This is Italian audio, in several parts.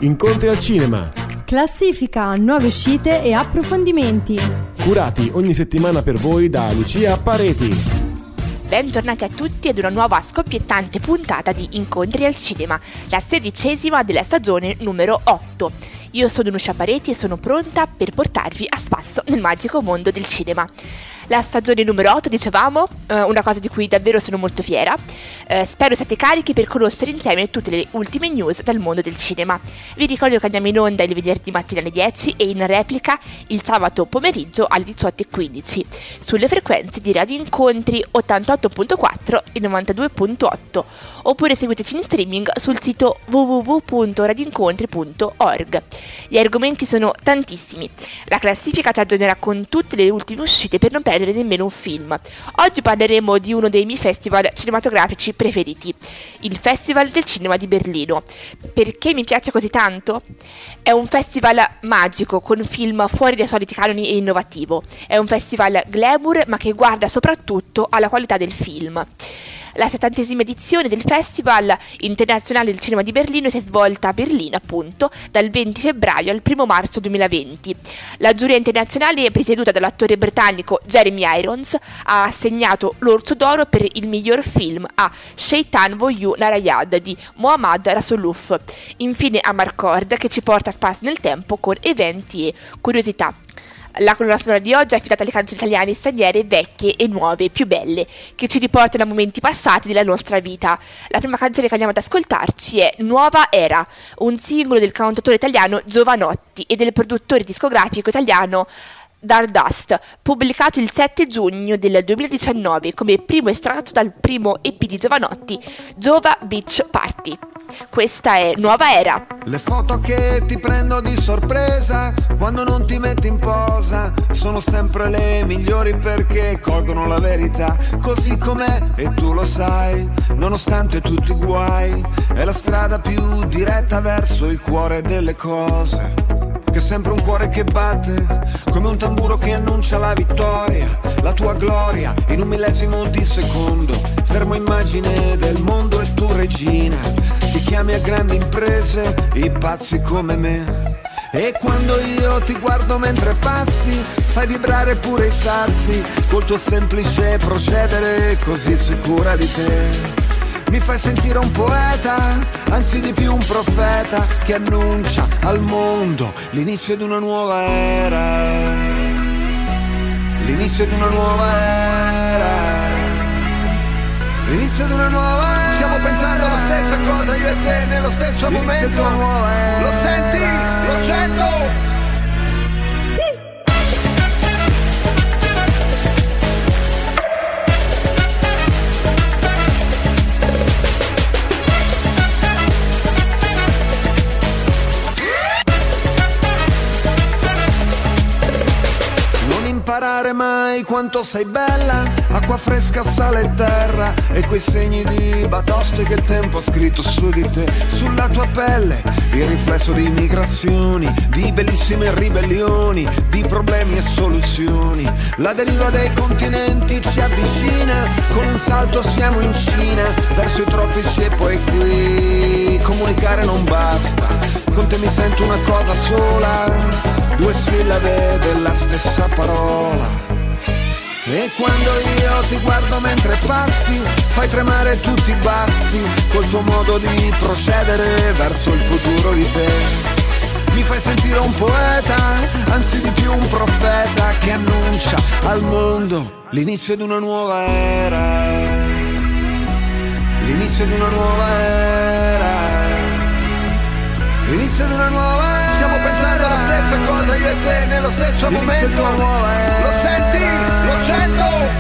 Incontri al cinema. Classifica, nuove uscite e approfondimenti. Curati ogni settimana per voi da Lucia Pareti. Bentornati a tutti ad una nuova scoppiettante puntata di Incontri al cinema, la 16ª della stagione numero 8. Io sono Lucia Pareti e sono pronta per portarvi a spasso nel magico mondo del cinema. La stagione numero 8, dicevamo, una cosa di cui davvero sono molto fiera. Spero siate carichi per conoscere insieme tutte le ultime news dal mondo del cinema. Vi ricordo che andiamo in onda il venerdì mattina alle 10 e in replica il sabato pomeriggio alle 18:15 sulle frequenze di Radio Incontri 88.4 e 92.8, oppure seguiteci in streaming sul sito www.radioincontri.org. Gli argomenti sono tantissimi. La classifica ci aggiornerà con tutte le ultime uscite per non perdere nemmeno un film. Oggi parleremo di uno dei miei festival cinematografici preferiti, il Festival del Cinema di Berlino. Perché mi piace così tanto? È un festival magico, con film fuori dai soliti canoni e innovativo. È un festival glamour, ma che guarda soprattutto alla qualità del film. La 70ª edizione del Festival Internazionale del Cinema di Berlino si è svolta a Berlino, appunto, dal 20 febbraio al 1 marzo 2020. La giuria internazionale, presieduta dall'attore britannico Jeremy Irons, ha assegnato l'Orso d'Oro per il miglior film a Shaitan Voyou Narayad di Mohammad Rasuluf. Infine a Marcord, che ci porta a spasso nel tempo con eventi e curiosità. La colonna sonora di oggi è affidata alle canzoni italiane e straniere, vecchie e nuove, più belle, che ci riportano a momenti passati della nostra vita. La prima canzone che andiamo ad ascoltarci è Nuova Era, un singolo del cantautore italiano Giovanotti e del produttore discografico italiano Dardust, pubblicato il 7 giugno del 2019 come primo estratto dal primo EP di Giovanotti, Giova Beach Party. Questa è Nuova Era. Le foto che ti prendo di sorpresa quando non ti metti in posa sono sempre le migliori perché colgono la verità così com'è e tu lo sai, nonostante tutti i guai. È la strada più diretta verso il cuore delle cose, che è sempre un cuore che batte come un tamburo che annuncia la vittoria, la tua gloria in un millesimo di secondo. Fermo immagine del mondo e tu regina, ti chiami a grandi imprese i pazzi come me. E quando io ti guardo mentre passi fai vibrare pure i sassi col tuo semplice procedere così sicura di te. Mi fai sentire un poeta, anzi di più un profeta che annuncia al mondo l'inizio di una nuova era. L'inizio di una nuova era. L'inizio di una nuova era. Stiamo pensando alla stessa cosa io e te nello stesso momento. Lo senti? Lo sento! Imparare mai quanto sei bella, acqua fresca, sale e terra e quei segni di batoste che il tempo ha scritto su di te, sulla tua pelle, il riflesso di migrazioni, di bellissime ribellioni, di problemi e soluzioni. La deriva dei continenti ci avvicina, con un salto siamo in Cina, verso i tropici e poi qui. Comunicare non basta, con te mi sento una cosa sola, due sillabe della stessa parola. E quando io ti guardo mentre passi fai tremare tutti i bassi col tuo modo di procedere verso il futuro di te. Mi fai sentire un poeta, anzi di più un profeta che annuncia al mondo l'inizio di una nuova era. L'inizio di una nuova era. L'inizio di una nuova era. Stiamo pensando alla stessa cosa io e te nello stesso momento. Lo senti? Lo sento!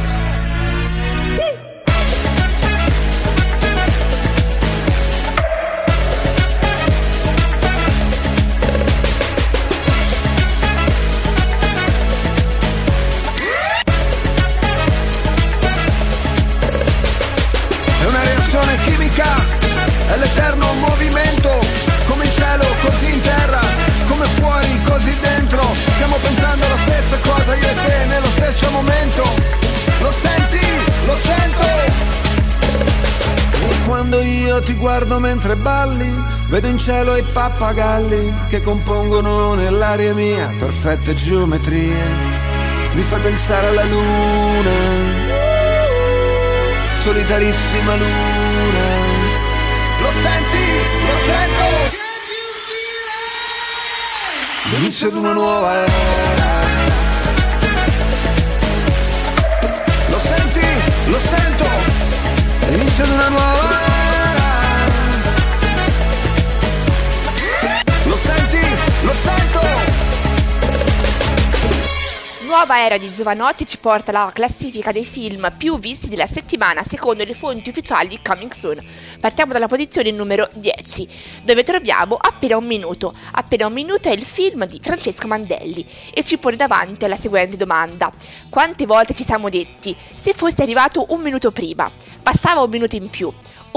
È una reazione chimica, è l'eterno movimento, come in cielo così in terra, come fuori così dentro. Stiamo pensando alla stessa cosa io e te nello stesso momento. ti guardo mentre balli, vedo in cielo i pappagalli che compongono nell'aria mia perfette geometrie. Mi fai pensare alla luna, solitarissima luna. Lo senti? Lo sento? L'inizio di una nuova era. Lo senti? Lo sento? L'inizio di una nuova era. Lo senti? Lo sento? Nuova era di Giovanotti ci porta alla classifica dei film più visti della settimana secondo le fonti ufficiali di Coming Soon. Partiamo dalla posizione numero 10, dove troviamo Appena un minuto. Appena un minuto è il film di Francesco Mandelli e ci pone davanti alla seguente domanda: quante volte ci siamo detti, se fosse arrivato un minuto prima, passava un minuto in più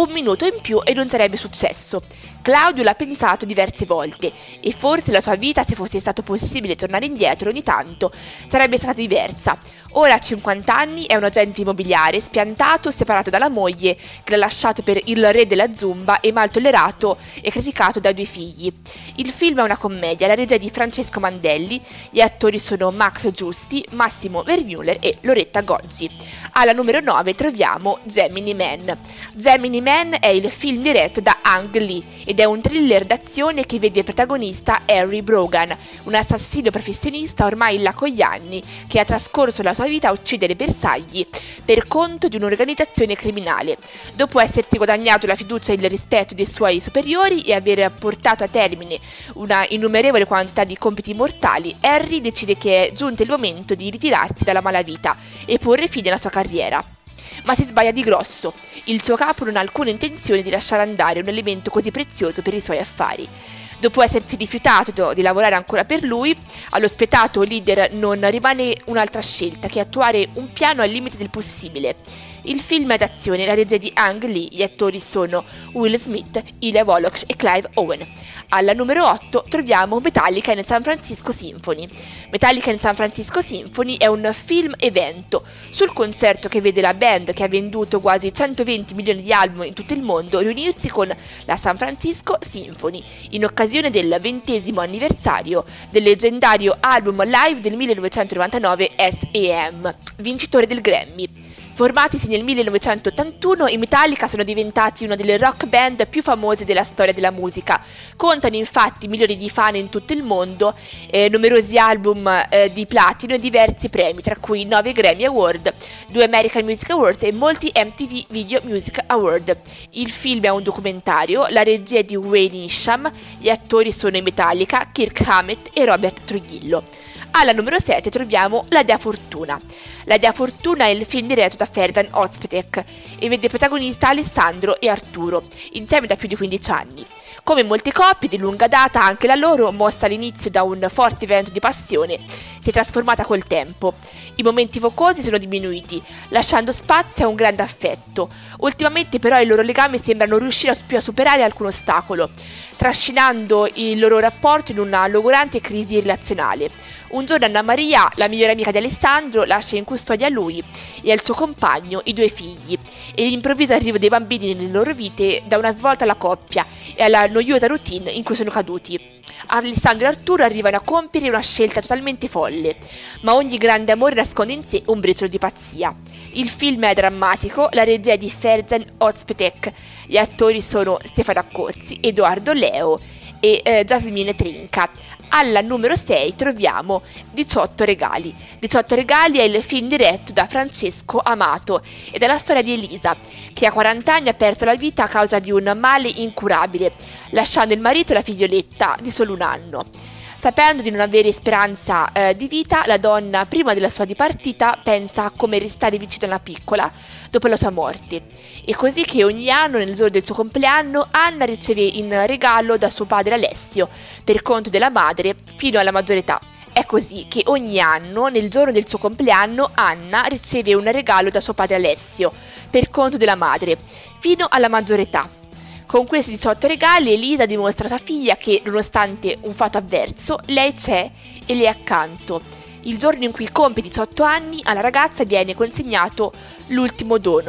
e non sarebbe successo. Claudio l'ha pensato diverse volte e forse la sua vita, se fosse stato possibile tornare indietro ogni tanto, sarebbe stata diversa. Ora ha 50 anni, è un agente immobiliare spiantato, separato dalla moglie che l'ha lasciato per il re della Zumba e mal tollerato e criticato dai 2 figli. Il film è una commedia, la regia è di Francesco Mandelli, gli attori sono Max Giusti, Massimo Vermuller e Loretta Goggi. Alla numero 9 troviamo Gemini Man. Gemini Man è il film diretto da Ang Lee ed è un thriller d'azione che vede protagonista Harry Brogan, un assassino professionista ormai in là con gli anni che ha trascorso la sua vita a uccidere bersagli per conto di un'organizzazione criminale. Dopo essersi guadagnato la fiducia e il rispetto dei suoi superiori e aver portato a termine una innumerevole quantità di compiti mortali, Harry decide che è giunto il momento di ritirarsi dalla malavita e porre fine alla sua carriera. Ma si sbaglia di grosso. Il suo capo non ha alcuna intenzione di lasciare andare un elemento così prezioso per i suoi affari. Dopo essersi rifiutato di lavorare ancora per lui, allo spietato leader non rimane un'altra scelta che attuare un piano al limite del possibile. Il film è d'azione, la regia di Ang Lee, gli attori sono Will Smith, Ilya Wallach e Clive Owen. Alla numero 8 troviamo Metallica in San Francisco Symphony. Metallica in San Francisco Symphony è un film evento sul concerto che vede la band, che ha venduto quasi 120 milioni di album in tutto il mondo, riunirsi con la San Francisco Symphony in occasione del 20° anniversario del leggendario album live del 1999 S.E.M., vincitore del Grammy. Formatisi nel 1981, i Metallica sono diventati una delle rock band più famose della storia della musica. Contano infatti milioni di fan in tutto il mondo, numerosi album di platino e diversi premi, tra cui 9 Grammy Award, 2 American Music Awards e molti MTV Video Music Award. Il film è un documentario, la regia è di Wayne Isham, gli attori sono i Metallica, Kirk Hammett e Robert Trujillo. Alla numero 7 troviamo La Dea Fortuna. La Dea Fortuna è il film diretto da Ferdan Özpetek e vede protagonista Alessandro e Arturo, insieme da più di 15 anni. Come molte coppie di lunga data, anche la loro, mossa all'inizio da un forte vento di passione, si è trasformata col tempo. I momenti focosi sono diminuiti, lasciando spazio a un grande affetto. Ultimamente però il loro legame sembra non riuscire più a superare alcun ostacolo, trascinando il loro rapporto in una logorante crisi relazionale. Un giorno Anna Maria, la migliore amica di Alessandro, lascia in custodia a lui e al suo compagno i 2 figli, e l'improvviso arrivo dei bambini nelle loro vite dà una svolta alla coppia e alla noiosa routine in cui sono caduti. Alessandro e Arturo arrivano a compiere una scelta totalmente folle, ma ogni grande amore nasconde in sé un briciolo di pazzia. Il film è drammatico, la regia è di Ferdan Özpetek, gli attori sono Stefano Accorsi, Edoardo Leo e Jasmine Trinca. Alla numero 6 troviamo 18 regali. 18 regali è il film diretto da Francesco Amato ed è la storia di Elisa, che a 40 anni ha perso la vita a causa di un male incurabile, lasciando il marito e la figlioletta di solo 1 anno. Sapendo di non avere speranza di vita, la donna, prima della sua dipartita, pensa a come restare vicino alla piccola dopo la sua morte. È così che ogni anno, nel giorno del suo compleanno, Anna riceve in regalo da suo padre Alessio, per conto della madre, fino alla maggiore età. È così che ogni anno, nel giorno del suo compleanno, Anna riceve un regalo da suo padre Alessio, per conto della madre, fino alla maggiore età. Con questi 18 regali Elisa dimostra a sua figlia che, nonostante un fatto avverso, lei c'è e le è accanto. Il giorno in cui compie 18 anni, alla ragazza viene consegnato l'ultimo dono.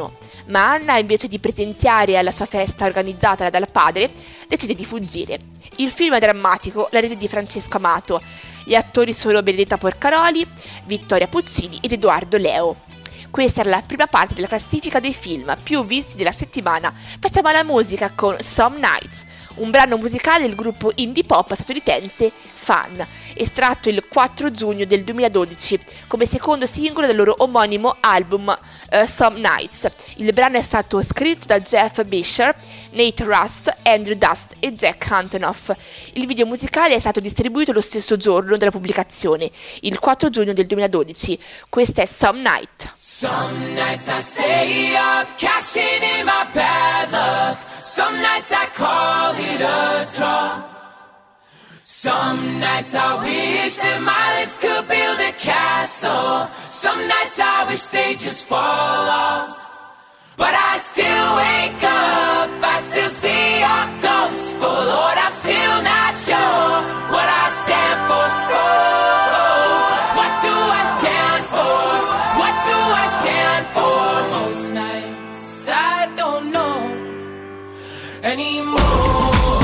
ma Anna, invece di presenziare alla sua festa organizzata dal padre, decide di fuggire. Il film è drammatico, la rete di Francesco Amato. Gli attori sono Benedetta Porcaroli, Vittoria Puccini ed Edoardo Leo. Questa era la prima parte della classifica dei film più visti della settimana. Passiamo alla musica con Some Nights, un brano musicale del gruppo indie pop statunitense Fun, estratto il 4 giugno del 2012 come secondo singolo del loro omonimo album Some Nights. Il brano è stato scritto da Jeff Bisher, Nate Russ, Andrew Dust e Jack Antonoff. Il video musicale è stato distribuito lo stesso giorno della pubblicazione, il 4 giugno del 2012. Questa è Some Night. Some nights I stay up, cashing in my bad luck. Some nights I call it a draw. Some nights I wish that my lips could build a castle. Some nights I wish they'd just fall off. But I still wake up, I still see your ghost. Oh Lord, I'm still not sure what I stand for. What do I stand for? What do I stand for? Most nights I don't know anymore.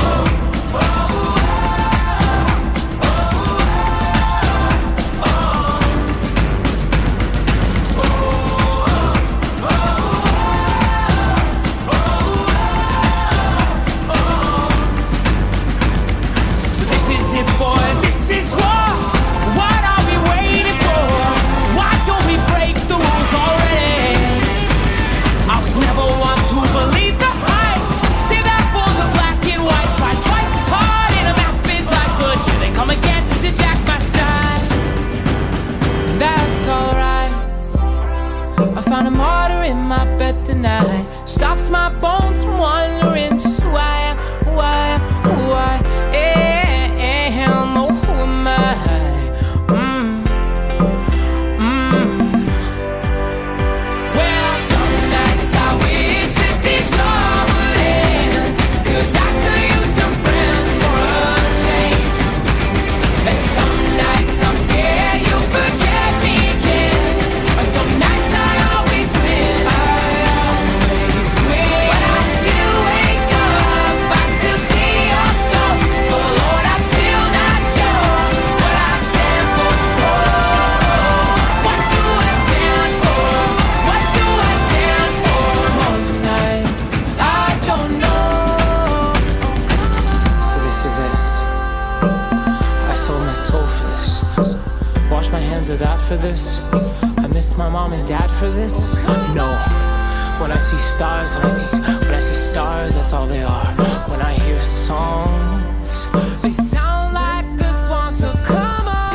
Found a martyr in my bed tonight. Stops my bones from wandering just who I am, who I am, who I am. Oh, who am I? Well, some nights I wish that this all would end, 'cause I could use some friends for a change. And some nights I'm scared you'll forget me again. Some nights I always win. But I still wake up, I still see your ghost. Oh Lord, I'm still not sure what I stand for. What do I stand for? What do I stand for? Most nights I don't know. So this is it. I sold my soul for this. Wash my hands of that for this. I miss my mom and dad for this. No. When I see stars, when I see stars, that's all they are. When I hear songs, they sound like a swan. So come on.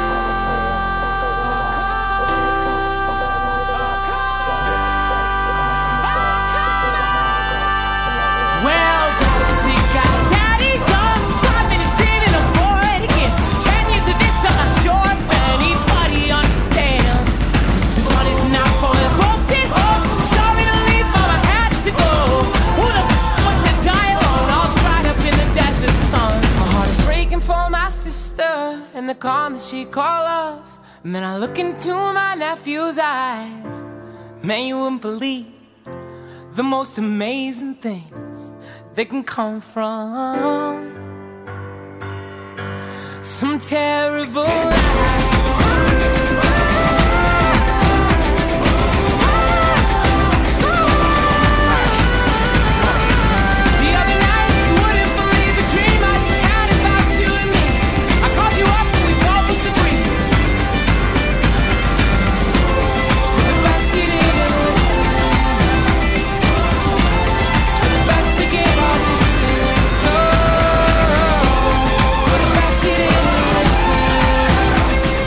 Well, daddy's sick, daddy's on. 5 minutes in and I'm bored again. 10 years of this, I'm not sure if anybody understands. This one is not for the folks at home. Sorry to leave, mom, I had to go. Who the wants to die alone, all dried up in the desert sun? My heart is breaking for my sister and the calm that she called love. And then I look into my nephew's eyes. Man, you wouldn't believe the most amazing things that can come from some terrible life. The other night, you wouldn't believe the dream I just had about you and me. I called you up and we both agreed. It's for the best you didn't listen. It's for the best to give all this feeling. So for the best you didn't listen.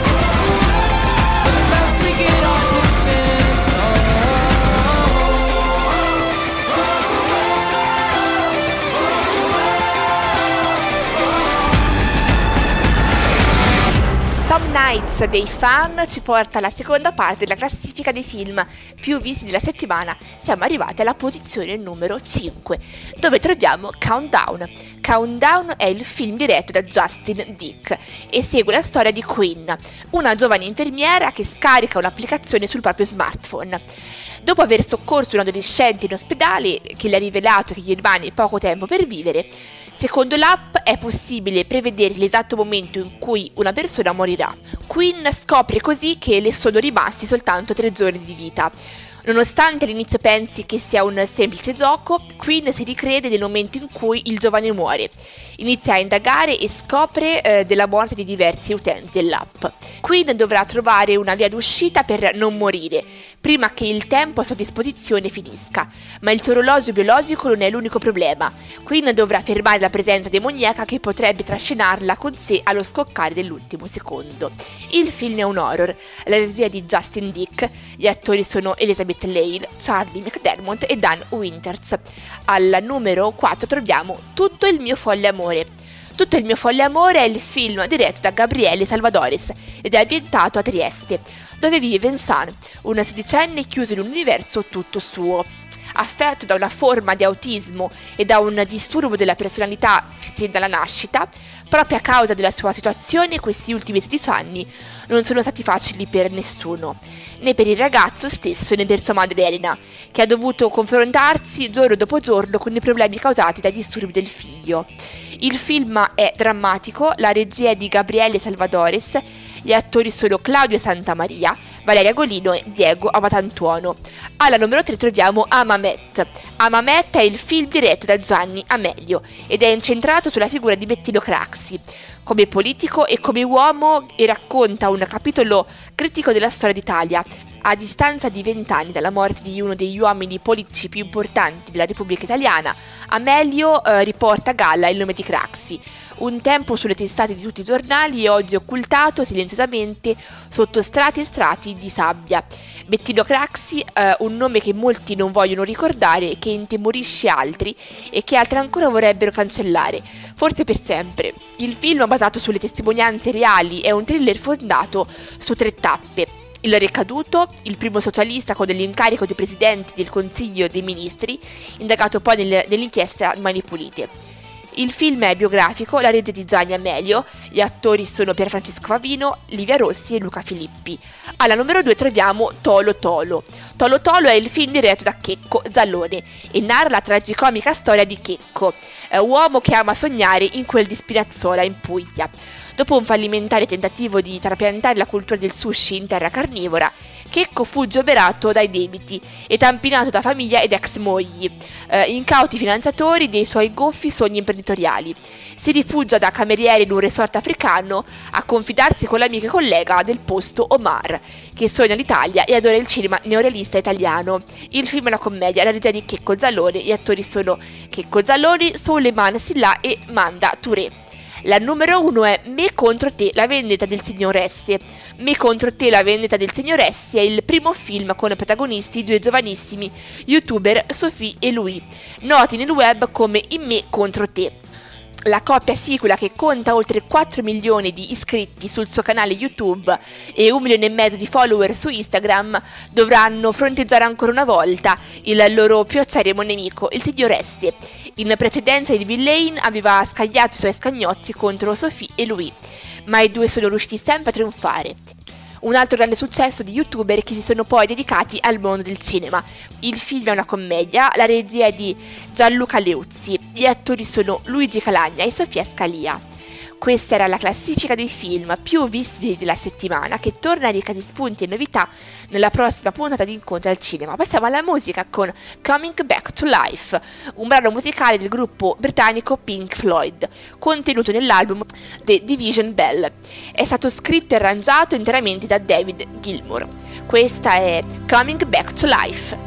Nights dei fan ci porta alla seconda parte della classifica dei film più visti della settimana. Siamo arrivati alla posizione numero 5, dove troviamo Countdown. Countdown è il film diretto da Justin Dick e segue la storia di Quinn, una giovane infermiera che scarica un'applicazione sul proprio smartphone. Dopo aver soccorso un adolescente in ospedale che le ha rivelato che gli rimane poco tempo per vivere, secondo l'app è possibile prevedere l'esatto momento in cui una persona morirà. Quinn scopre così che le sono rimasti soltanto 3 giorni di vita. Nonostante all'inizio pensi che sia un semplice gioco, Quinn si ricrede nel momento in cui il giovane muore. Inizia a indagare e scopre della morte di diversi utenti dell'app. Quinn dovrà trovare una via d'uscita per non morire, prima che il tempo a sua disposizione finisca. Ma il suo orologio biologico non è l'unico problema. Quinn dovrà fermare la presenza demoniaca che potrebbe trascinarla con sé allo scoccare dell'ultimo secondo. Il film è un horror. La regia è di Justin Dick. Gli attori sono Elizabeth Lane, Charlie McDermott e Dan Winters. Al numero 4 troviamo Tutto il mio folle amore. Tutto il mio folle amore è il film diretto da Gabriele Salvadores ed è ambientato a Trieste, dove vive Vincent, un 16enne chiuso in un universo tutto suo. Affetto da una forma di autismo e da un disturbo della personalità sin dalla nascita, proprio a causa della sua situazione questi ultimi 16 anni non sono stati facili per nessuno, né per il ragazzo stesso né per sua madre Elena, che ha dovuto confrontarsi giorno dopo giorno con i problemi causati dai disturbi del figlio. Il film è drammatico, la regia è di Gabriele Salvadores, gli attori sono Claudio Santamaria, Valeria Golino e Diego Amatantuono. Alla numero 3 troviamo Amamet. Amamet è il film diretto da Gianni Amelio ed è incentrato sulla figura di Bettino Craxi, come politico e come uomo, e racconta un capitolo critico della storia d'Italia. A distanza di 20 anni dalla morte di uno degli uomini politici più importanti della Repubblica Italiana, Amelio riporta a galla il nome di Craxi, un tempo sulle testate di tutti i giornali e oggi occultato silenziosamente sotto strati e strati di sabbia. Bettino Craxi, un nome che molti non vogliono ricordare, che intemorisce altri e che altri ancora vorrebbero cancellare, forse per sempre. Il film, basato sulle testimonianze reali, è un thriller fondato su 3 tappe. Il ricaduto, il primo socialista con l'incarico di presidente del Consiglio dei Ministri, indagato poi nell'inchiesta Mani Pulite. Il film è biografico, la regia di Gianni Amelio, gli attori sono Pierfrancesco Favino, Livia Rossi e Luca Filippi. Alla numero 2 troviamo Tolo Tolo. Tolo Tolo è il film diretto da Checco Zalone e narra la tragicomica storia di Checco, uomo che ama sognare in quel di Spinazzola in Puglia. Dopo un fallimentare tentativo di trapiantare la cultura del sushi in terra carnivora, Checco fugge oberato dai debiti e tampinato da famiglia ed ex mogli, incauti finanziatori dei suoi goffi sogni imprenditoriali. Si rifugia da cameriere in un resort africano a confidarsi con l'amico e collega del posto Omar, che sogna l'Italia e adora il cinema neorealista italiano. Il film è una commedia, la regia di Checco Zalone, gli attori sono Checco Zalone, Souleymane Silla e Manda Touré. La numero 1 è Me contro te, la vendetta del signor S. Me contro te, la vendetta del signor S è il primo film con protagonisti 2 giovanissimi youtuber, Sophie e Louis, noti nel web come In me contro te. La coppia sicula, che conta oltre 4 milioni di iscritti sul suo canale YouTube e 1,5 milioni di follower su Instagram, dovranno fronteggiare ancora una volta il loro più acerrimo nemico, il signor S. In precedenza il villain aveva scagliato i suoi scagnozzi contro Sophie e Louis, ma i due sono riusciti sempre a trionfare. Un altro grande successo di youtuber che si sono poi dedicati al mondo del cinema. Il film è una commedia, la regia è di Gianluca Leuzzi, gli attori sono Luigi Calagna e Sofia Scalia. Questa era la classifica dei film più visti della settimana, che torna ricca di spunti e novità nella prossima puntata di Incontri al Cinema. Passiamo alla musica con Coming Back to Life, un brano musicale del gruppo britannico Pink Floyd, contenuto nell'album The Division Bell. È stato scritto e arrangiato interamente da David Gilmour. Questa è Coming Back to Life.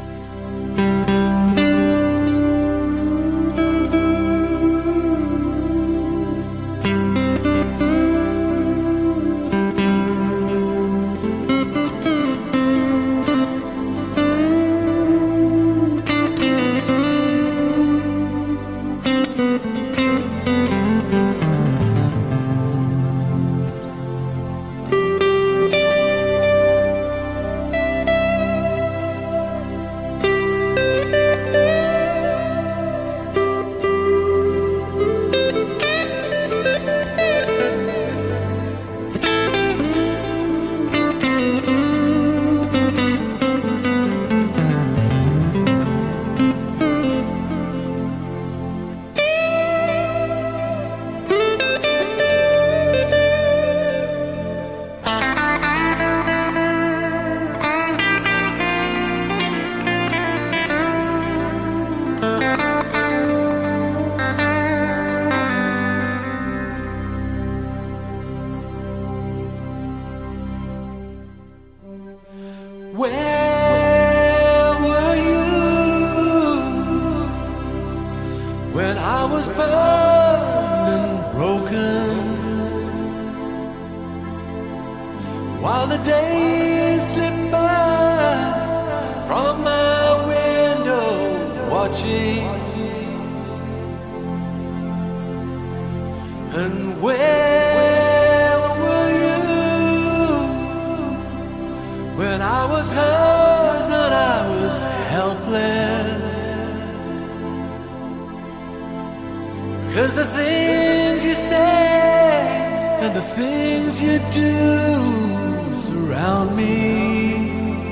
Where were you when I was burned and broken? While the days slip by from my window, watching. And where were you when I was hurt and I was helpless? 'Cause the things you say and the things you do surround me.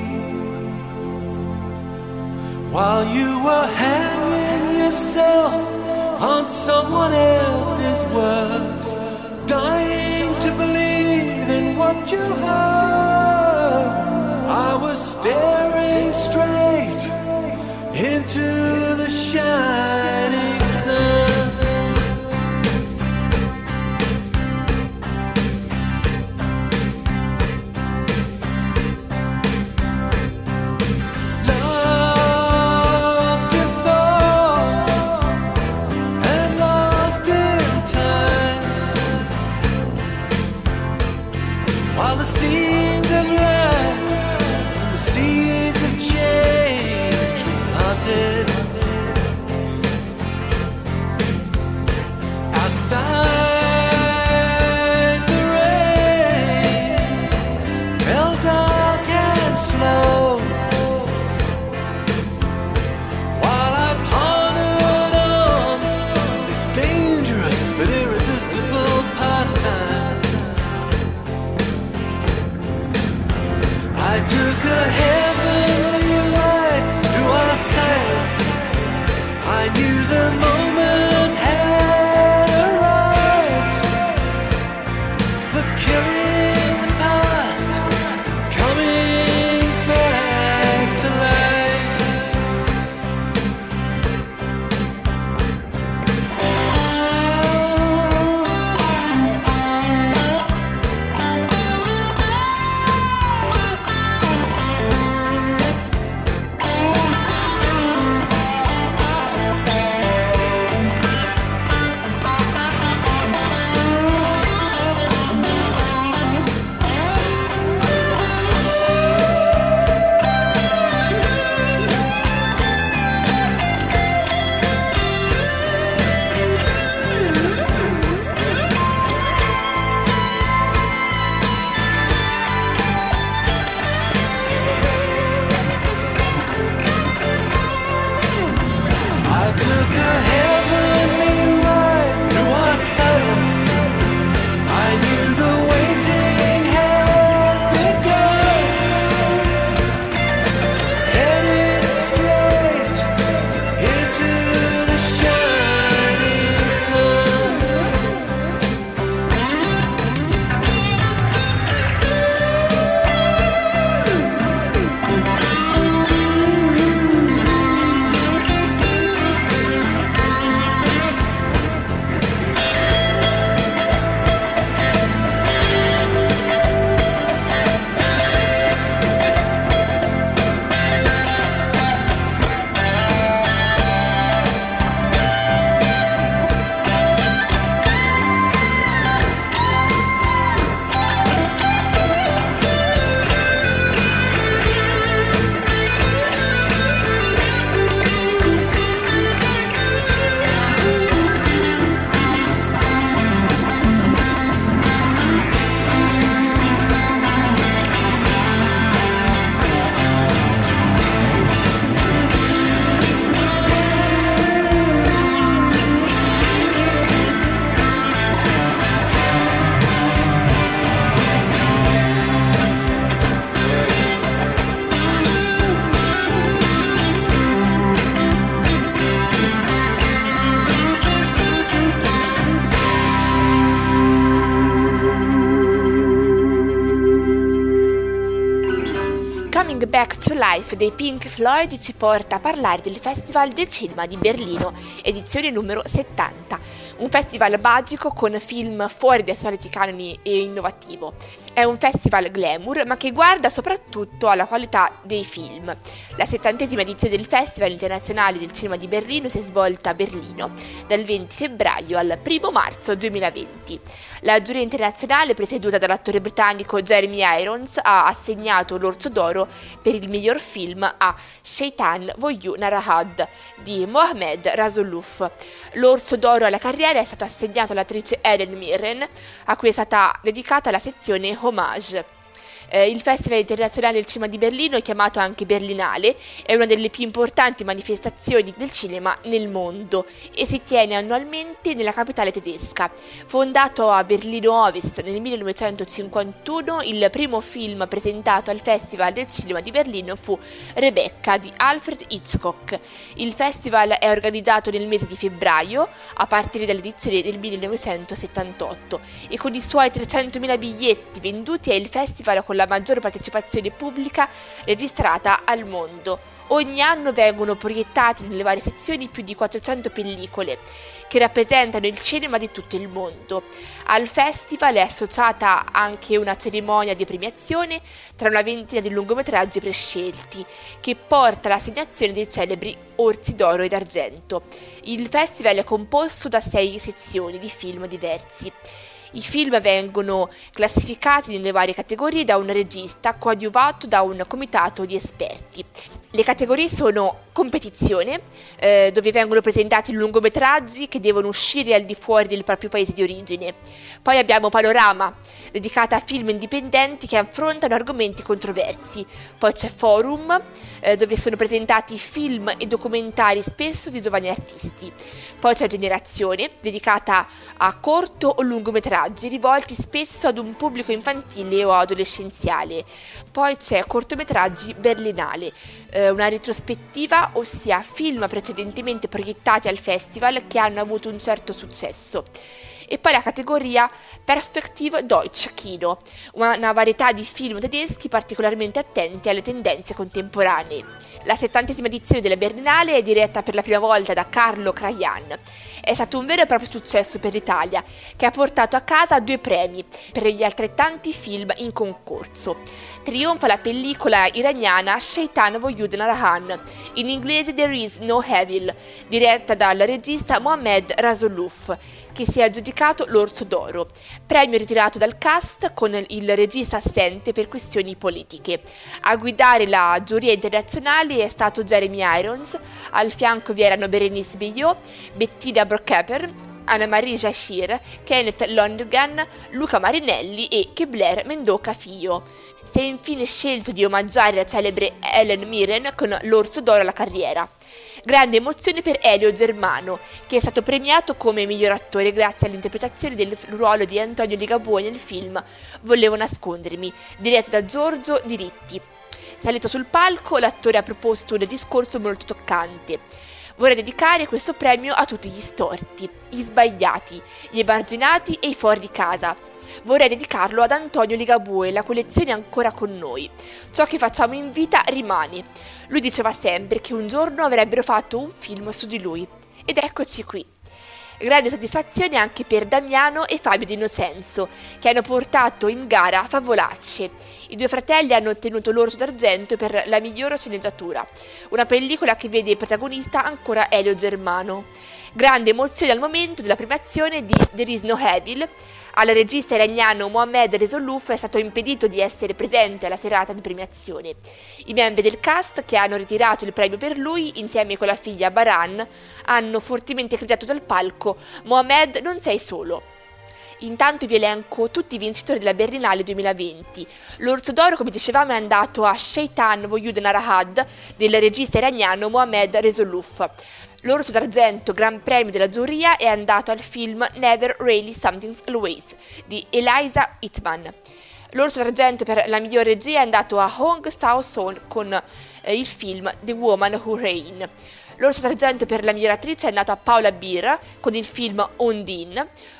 While you were hanging yourself on someone else's words, dying to believe in what you heard, I was staring straight into the shining sun. While the seeds of life and the seeds of change were planted outside, the rain fell dark and slow. While I pondered on this dangerous but irresistible pastime, I took a heavenly ride through our silence Coming Back to Life dei Pink Floyd ci porta a parlare del Festival del Cinema di Berlino, edizione numero 70, un festival magico con film fuori dai soliti canoni e innovativo. È un festival glamour, ma che guarda soprattutto alla qualità dei film. La 70esima edizione del Festival Internazionale del Cinema di Berlino si è svolta a Berlino dal 20 febbraio al 1 marzo 2020. La giuria internazionale, presieduta dall'attore britannico Jeremy Irons, ha assegnato l'Orso d'Oro per il miglior film a Shaitan Voyu Narahad di Mohamed Rasuluf. L'Orso d'Oro alla carriera è stato assegnato all'attrice Helen Mirren, a cui è stata dedicata la sezione Hommage. Il Festival Internazionale del Cinema di Berlino, chiamato anche Berlinale, è una delle più importanti manifestazioni del cinema nel mondo e si tiene annualmente nella capitale tedesca. Fondato a Berlino Ovest nel 1951, il primo film presentato al Festival del Cinema di Berlino fu Rebecca di Alfred Hitchcock. Il festival è organizzato nel mese di febbraio, a partire dall'edizione del 1978, e con i suoi 300.000 biglietti venduti è il festival con la maggior partecipazione pubblica registrata al mondo. Ogni anno vengono proiettati nelle varie sezioni più di 400 pellicole che rappresentano il cinema di tutto il mondo. Al festival è associata anche una cerimonia di premiazione tra una ventina di lungometraggi prescelti che porta all'assegnazione dei celebri Orsi d'Oro ed Argento. Il festival è composto da 6 sezioni di film diversi. I film vengono classificati nelle varie categorie da un regista coadiuvato da un comitato di esperti. Le categorie sono competizione, dove vengono presentati lungometraggi che devono uscire al di fuori del proprio paese di origine. Poi abbiamo panorama, dedicata a film indipendenti che affrontano argomenti controversi. Poi c'è forum, dove sono presentati film e documentari spesso di giovani artisti. Poi c'è generazione, dedicata a corto o lungometraggi rivolti spesso ad un pubblico infantile o adolescenziale. Poi c'è cortometraggi berlinale, una retrospettiva, ossia film precedentemente proiettati al festival che hanno avuto un certo successo. E poi la categoria Perspektive Deutsche Kino, una varietà di film tedeschi particolarmente attenti alle tendenze contemporanee. La 70esima edizione della Berlinale è diretta per la prima volta da Carlo Krajan. È stato un vero e proprio successo per l'Italia, che ha portato a casa 2 premi per gli altrettanti film in concorso. Trionfa la pellicola iraniana Shaitan Voyud Narahan, in inglese There is no Evil, diretta dal regista Mohamed Rasuluf, che si è aggiudicato l'Orso d'Oro, premio ritirato dal cast con il regista assente per questioni politiche. A guidare la giuria internazionale è stato Jeremy Irons, al fianco vi erano Berenice Bejo, Bettina Brockhepper, Anna-Marie Jachir, Kenneth Lonergan, Luca Marinelli e Kebler Mendoca Fio. Si è infine scelto di omaggiare la celebre Helen Mirren con l'Orso d'Oro alla carriera. Grande emozione per Elio Germano, che è stato premiato come miglior attore grazie all'interpretazione del ruolo di Antonio Ligabue nel film Volevo nascondermi, diretto da Giorgio Diritti. Salito sul palco, l'attore ha proposto un discorso molto toccante. Vorrei dedicare questo premio a tutti gli storti, gli sbagliati, gli emarginati e i fuori di casa. Vorrei dedicarlo ad Antonio Ligabue, la cui lezione è ancora con noi. Ciò che facciamo in vita rimane. Lui diceva sempre che un giorno avrebbero fatto un film su di lui. Ed eccoci qui. Grande soddisfazione anche per Damiano e Fabio Di Innocenzo, che hanno portato in gara Favolacce. I 2 fratelli hanno ottenuto l'Orso d'Argento per la miglior sceneggiatura, una pellicola che vede protagonista ancora Elio Germano. Grande emozione al momento della premiazione di There is no Evil. Al regista iraniano Mohamed Rasuluf è stato impedito di essere presente alla serata di premiazione. I membri del cast, che hanno ritirato il premio per lui, insieme con la figlia Baran, hanno fortemente gridato dal palco «Mohamed, non sei solo!». Intanto vi elenco tutti i vincitori della Berlinale 2020. L'Orso d'Oro, come dicevamo, è andato a Shaitan Voyud Narahad del regista iraniano Mohamed Rasuluf. L'Orso d'Argento, gran premio della giuria, è andato al film Never Really Something Always di Eliza Hittman. L'Orso d'Argento per la miglior regia è andato a Hong Sao-son con il film The Woman Who Reigned. L'Orso d'Argento per la miglior attrice è andato a Paula Beer con il film Undine.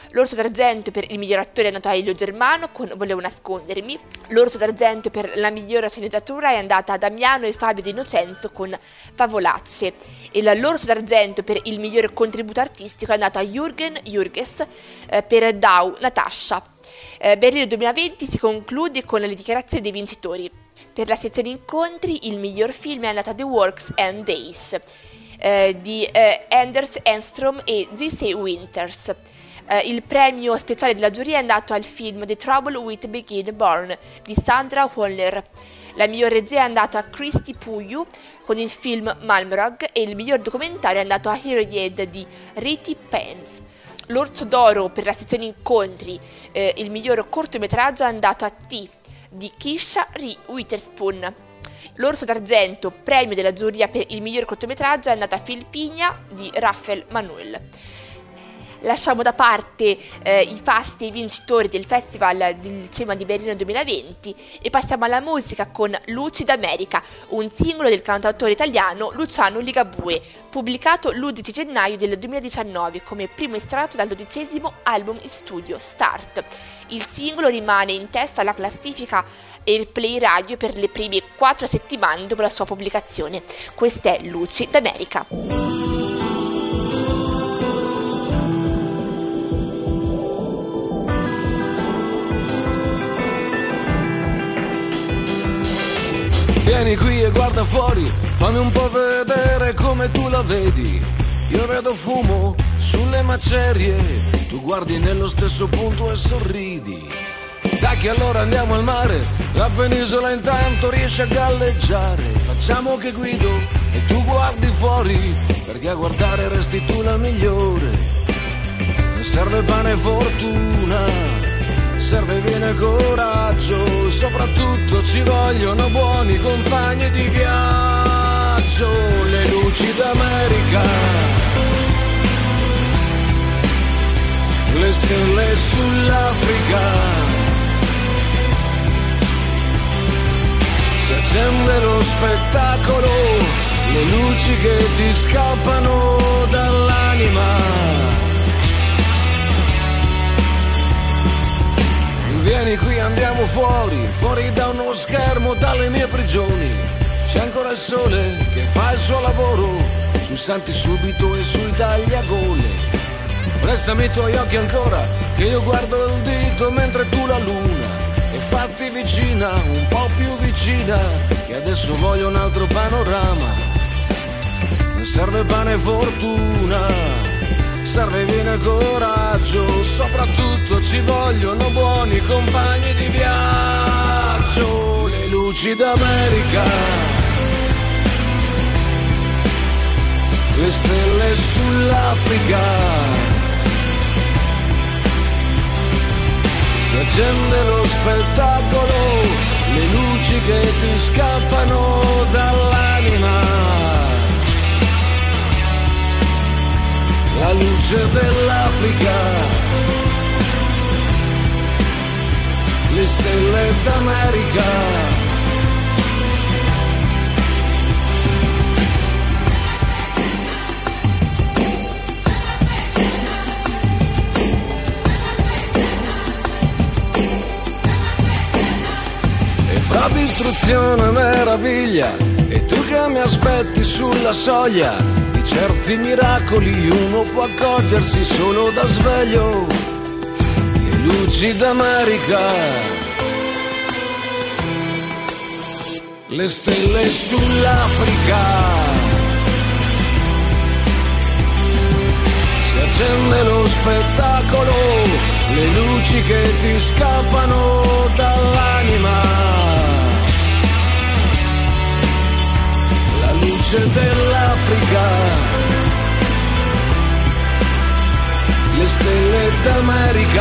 L'Orso d'Argento per il miglior attore è andato a Elio Germano con Volevo nascondermi. L'Orso d'Argento per la miglior sceneggiatura è andata a Damiano e Fabio De Innocenzo con Favolacce. E l'Orso d'Argento per il miglior contributo artistico è andato a Jürgen Jürges per Dau Natasha. Berlino 2020 si conclude con le dichiarazioni dei vincitori. Per la sezione incontri il miglior film è andato a The Works and Days di Anders Enstrom e J.C. Winters. Il premio speciale della giuria è andato al film The Trouble with Begin Born di Sandra Waller. La miglior regia è andata a Christy Puyu con il film Malmrog e il miglior documentario è andato a Heroed di Riti Pence. L'Orso d'Oro per la sezione incontri, il miglior cortometraggio è andato a T di Kisha Ri Witherspoon. L'Orso d'Argento, premio della giuria per il miglior cortometraggio, è andato a Filippigna di Rafael Manuel. Lasciamo da parte i fasti e i vincitori del Festival del Cinema di Berlino 2020 e passiamo alla musica con Luci d'America, un singolo del cantautore italiano Luciano Ligabue, pubblicato l'11 gennaio del 2019 come primo estratto dal 12° album in studio Start. Il singolo rimane in testa alla classifica Airplay Radio per le prime 4 settimane dopo la sua pubblicazione. Questa è Luci d'America. Vieni qui e guarda fuori, fammi un po' vedere come tu la vedi. Io vedo fumo sulle macerie, tu guardi nello stesso punto e sorridi. Dai che allora andiamo al mare, la penisola intanto riesce a galleggiare. Facciamo che guido e tu guardi fuori, perché a guardare resti tu la migliore. Non serve pane e fortuna, serve bene coraggio, soprattutto ci vogliono buoni compagni di viaggio. Le luci d'America, le stelle sull'Africa, si accende lo spettacolo, le luci che ti scappano dall'anima. Vieni qui, andiamo fuori da uno schermo, dalle mie prigioni. C'è ancora il sole che fa il suo lavoro sui santi subito e sui tagliagole. Prestami i tuoi occhi ancora, che io guardo il dito mentre tu la luna. E fatti vicina, un po' più vicina, che adesso voglio un altro panorama. Non serve pane e fortuna, serve bene coraggio, soprattutto ci vogliono buoni compagni di viaggio. Le luci d'America, le stelle sull'Africa, si accende lo spettacolo, le luci che ti scappano dall'anima. La luce dell'Africa, le stelle d'America. E fra distruzione e meraviglia, e tu che mi aspetti sulla soglia certi miracoli, uno può accorgersi solo da sveglio. Le luci d'America, le stelle sull'Africa, si accende lo spettacolo, le luci che ti scappano dall'anima. Luce dell'Africa, le stelle d'America.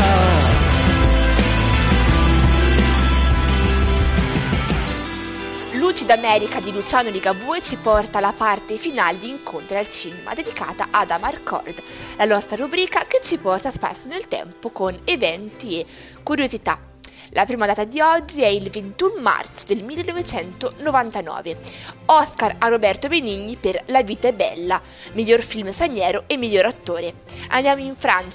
Luci d'America di Luciano Ligabue ci porta alla parte finale di Incontri al Cinema, dedicata ad Amarcord, la nostra rubrica che ci porta spesso nel tempo con eventi e curiosità. La prima data di oggi è il 21 marzo del 1999. Oscar a Roberto Benigni per La vita è bella, miglior film straniero e miglior attore. Andiamo in Francia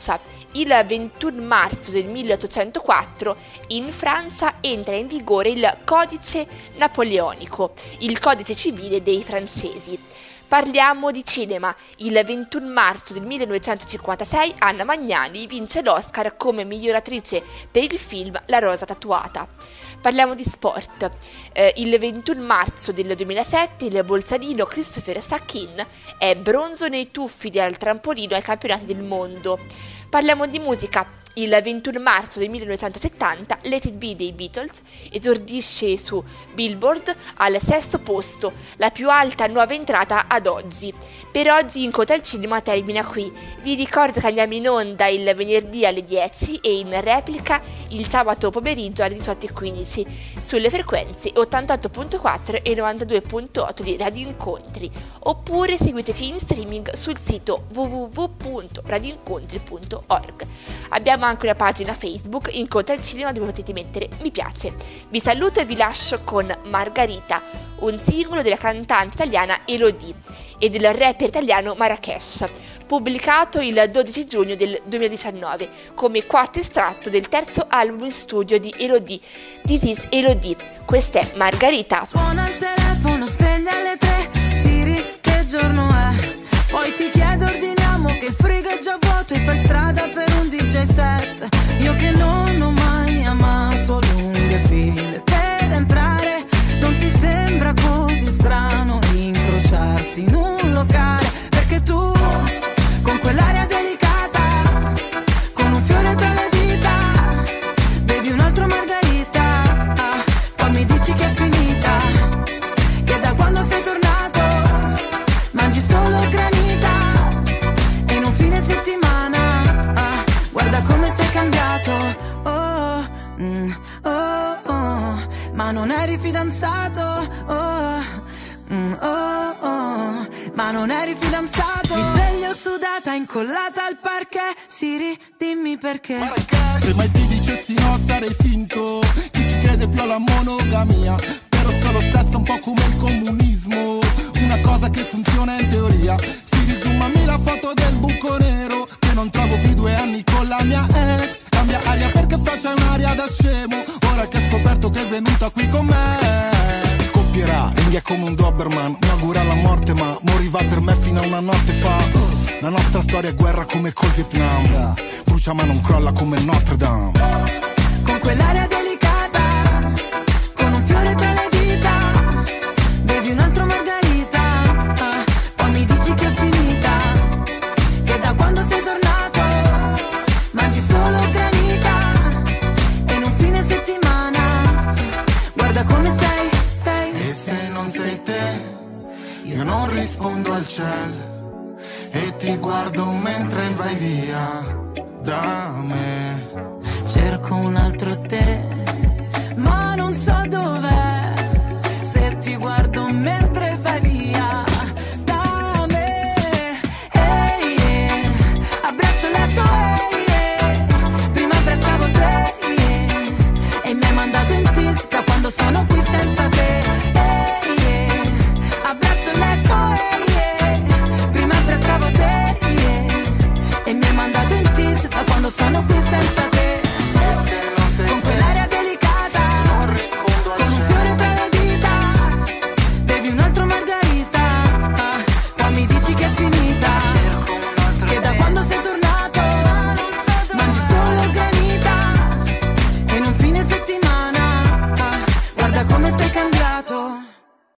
Il 21 marzo del 1804 in Francia entra in vigore il Codice Napoleonico, il codice civile dei francesi. Parliamo di cinema. Il 21 marzo del 1956 Anna Magnani vince l'Oscar come miglior attrice per il film La rosa tatuata. Parliamo di sport. Il 21 marzo del 2007 il bolzanino Christopher Sachin è bronzo nei tuffi del trampolino ai campionati del mondo. Parliamo di musica. Il 21 marzo del 1970 Let It Be dei Beatles esordisce su Billboard al 6° posto, la più alta nuova entrata ad oggi. Per oggi Incontri al Cinema termina qui. Vi ricordo che andiamo in onda il venerdì alle 10 e in replica il sabato pomeriggio alle 18:15 sulle frequenze 88.4 e 92.8 di Radio Incontri, oppure seguiteci in streaming sul sito www.radioincontri.org. Abbiamo anche una pagina Facebook, Incontri al Cinema, dove potete mettere mi piace. Vi saluto e vi lascio con Margarita, un singolo della cantante italiana Elodie e del rapper italiano Marrakesh, pubblicato il 12 giugno del 2019 come quarto estratto del terzo album in studio di Elodie, This is Elodie. Questa è Margarita. Suona il telefono, sveglia alle 3, Siri, che giorno è? Poi ti chiedo, ordiniamo che il frigo è già vuoto e fai strada per un DJ set. Io che non ho mai amato lunghe file per entrare, non ti sembra così strano incrociarsi in un locale? Perché tu, con quell'aria delicata, con un fiore tra le dita, bevi un altro margarita, poi mi dici che è finita, che da quando sei tornato mangi solo granita. Guarda come sei cambiato, ma non eri fidanzato, ma non eri fidanzato. Mi sveglio sudata, incollata al parquet, Siri, dimmi perché. Se mai ti dicessi no sarei finto, chi ci crede più alla monogamia, però solo sesso un po' come il comunismo, una cosa che funziona in teoria. Siri, zoomami la foto del buco nero, che non trovo più 2 anni con la mia ex. Cambia aria perché faccia un'aria da scemo, ora che ho scoperto che è venuta qui con me. Scoppierà, è come un Doberman, mi augura la morte ma moriva per me fino a una notte fa. La nostra storia è guerra come col Vietnam, brucia ma non crolla come Notre Dame. Con quell'aria delicata, con un fiore tra le dita, bevi un altro margarita, poi mi dici che è finita, che da quando sei tornato mangi solo granita, e in un fine settimana guarda come sei. E se non sei te, io non rispondo al cielo e ti guardo mentre vai via da me. Cerco un altro te, ma non so dov'è, se ti guardo mentre vai via da me. Ehi, abbraccio il letto, prima abbracciavo te, e mi hai mandato in tilt da quando sono qui senza te. Abbraccio il letto, prima abbracciavo te, e mi hai mandato in tilt da quando sono qui senza te. Con quell'aria delicata, con un fiore tra le dita, bevi un altro margarita, poi mi dici che è finita, che da quando sei tornato mangi solo granita, e in un fine settimana guarda come sei cambiato.